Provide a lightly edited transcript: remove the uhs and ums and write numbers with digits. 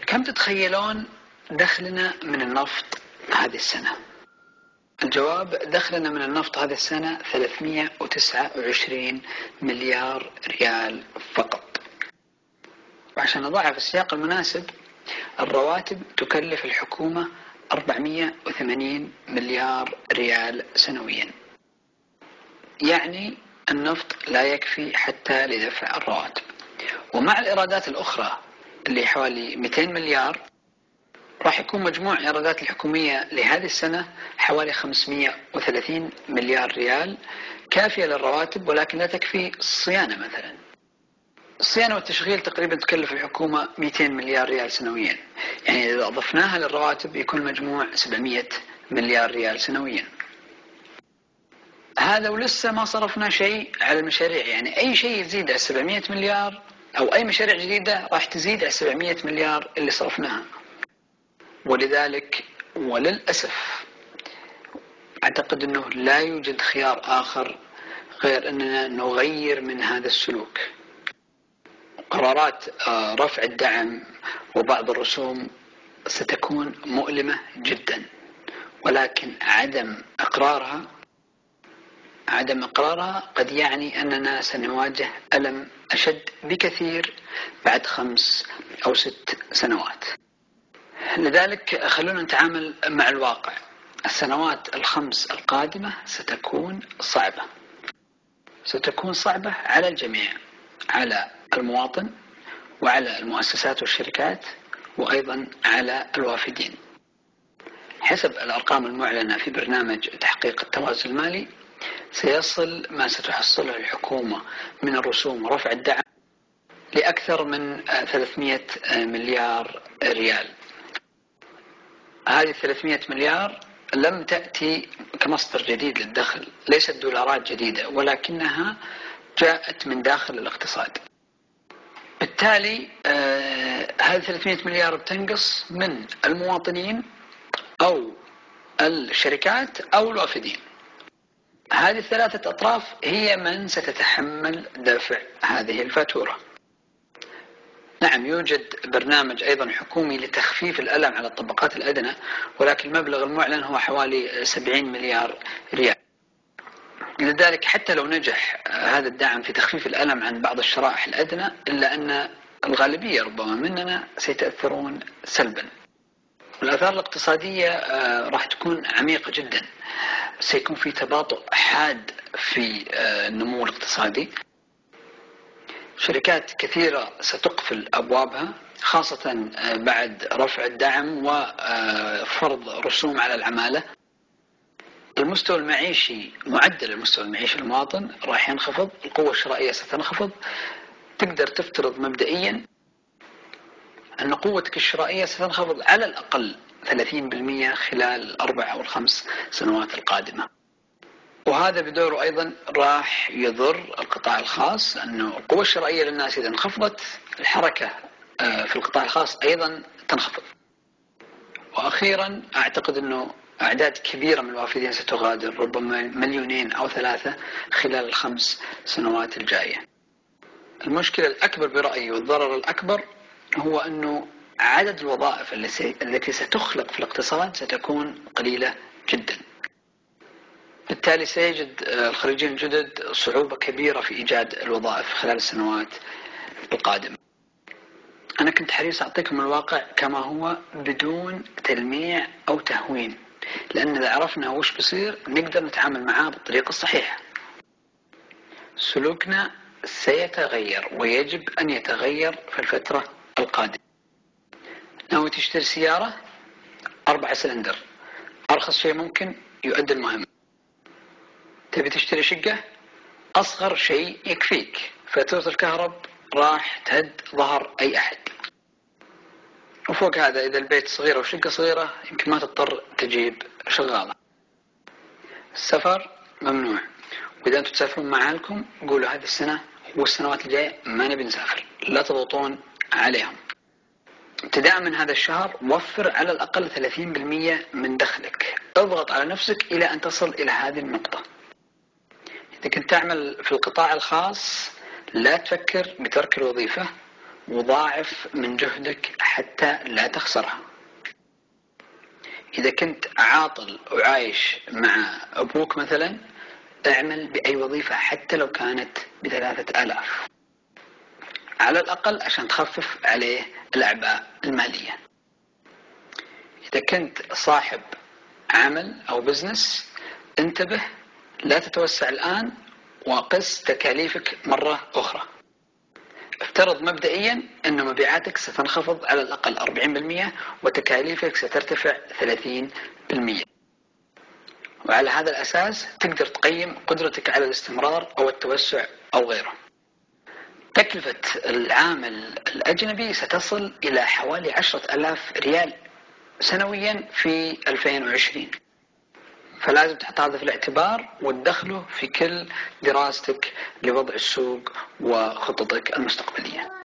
كم تتخيلون دخلنا من النفط هذه السنة؟ الجواب: دخلنا من النفط هذه السنة 329 مليار ريال فقط. وعشان نضعها في السياق المناسب، الرواتب تكلف الحكومة 480 مليار ريال سنويا، يعني النفط لا يكفي حتى لدفع الرواتب. ومع الإيرادات الأخرى اللي حوالي 200 مليار، راح يكون مجموع الإيرادات الحكومية لهذه السنة حوالي 530 مليار ريال، كافية للرواتب ولكن لا تكفي الصيانة. مثلا الصيانة والتشغيل تقريبا تكلف الحكومة 200 مليار ريال سنويا، يعني إذا أضفناها للرواتب يكون مجموع 700 مليار ريال سنويا. هذا ولسه ما صرفنا شيء على المشاريع، يعني أي شيء يزيد على 700 مليار أو أي مشاريع جديدة راح تزيد على 700 مليار اللي صرفناها. ولذلك وللأسف أعتقد أنه لا يوجد خيار آخر غير أننا نغير من هذا السلوك. قرارات رفع الدعم وبعض الرسوم ستكون مؤلمة جدا، ولكن عدم إقرارها قد يعني أننا سنواجه ألم أشد بكثير بعد 5 أو 6 سنوات. لذلك خلونا نتعامل مع الواقع. السنوات ال5 القادمة ستكون صعبة على الجميع، على المواطن وعلى المؤسسات والشركات وأيضا على الوافدين. حسب الأرقام المعلنة في برنامج تحقيق التوازن المالي، سيصل ما ستحصله الحكومة من الرسوم ورفع الدعم لأكثر من 300 مليار ريال. هذه 300 مليار لم تأتي كمصدر جديد للدخل، ليست دولارات جديدة، ولكنها جاءت من داخل الاقتصاد. بالتالي هذه 300 مليار بتنقص من المواطنين أو الشركات أو الوافدين. هذه الثلاثة أطراف هي من ستتحمل دفع هذه الفاتورة. نعم، يوجد برنامج أيضا حكومي لتخفيف الألم على الطبقات الأدنى، ولكن المبلغ المعلن هو حوالي 70 مليار ريال. لذلك حتى لو نجح هذا الدعم في تخفيف الألم عن بعض الشرائح الأدنى، إلا أن الغالبية ربما مننا سيتأثرون سلبا. والآثار الاقتصادية راح تكون عميقة جدا. سيكون في تباطؤ حاد في النمو الاقتصادي. شركات كثيرة ستقفل أبوابها، خاصة بعد رفع الدعم وفرض رسوم على العمالة. المستوى المعيشي، معدل المستوى المعيشي للمواطن راح ينخفض، القوة الشرائية ستنخفض. تقدر تفترض مبدئيا أن قوتك الشرائية ستنخفض على الأقل 30% خلال 4 أو 5 سنوات القادمة. وهذا بدوره أيضا راح يضر القطاع الخاص، أنه القوة الشرائية للناس إذا انخفضت، الحركة في القطاع الخاص أيضا تنخفض. وأخيرا أعتقد أنه أعداد كبيرة من الوافدين ستغادر، ربما 2 أو 3 خلال ال5 سنوات الجاية. المشكلة الأكبر برأيي والضرر الأكبر هو أنه عدد الوظائف التي ستخلق في الاقتصاد ستكون قليلة جدا. بالتالي سيجد الخريجين الجدد صعوبة كبيرة في إيجاد الوظائف خلال السنوات القادمة. أنا كنت حريص أعطيكم الواقع كما هو بدون تلميع أو تهوين، لأن إذا عرفنا وش بصير نقدر نتعامل معاه بالطريقة الصحيحة. سلوكنا سيتغير ويجب أن يتغير في الفترة القادمة. ناوي تشتري سيارة 4 سلندر، أرخص شيء ممكن يؤدي المهمة. تبي تشتري شقة، أصغر شيء يكفيك، فاتورة الكهرب راح تهد ظهر أي أحد. وفوق هذا إذا البيت صغير أو شقة صغيرة يمكن ما تضطر تجيب شغالة. السفر ممنوع، وإذا أنتم تسافرون مع أهلكم قولوا هذه السنة والسنوات الجاية ما نبي نسافر، لا تضغطون عليهم. ابتداء من هذا الشهر وفر على الأقل 30% من دخلك، اضغط على نفسك إلى أن تصل إلى هذه النقطة. إذا كنت تعمل في القطاع الخاص لا تفكر بترك الوظيفة، وضاعف من جهدك حتى لا تخسرها. إذا كنت عاطل وعايش مع أبوك مثلا، اعمل بأي وظيفة حتى لو كانت ب3,000 على الأقل عشان تخفف عليه الأعباء المالية. إذا كنت صاحب عمل أو بزنس، انتبه، لا تتوسع الآن وقس تكاليفك مرة أخرى. افترض مبدئيا أن مبيعاتك ستنخفض على الأقل 40% وتكاليفك سترتفع 30%، وعلى هذا الأساس تقدر تقيم قدرتك على الاستمرار أو التوسع أو غيره. تكلفة العامل الأجنبي ستصل إلى حوالي 10,000 ريال سنويا في 2020، فلازم تحط هذا في الاعتبار وتدخله في كل دراستك لوضع السوق وخططك المستقبلية.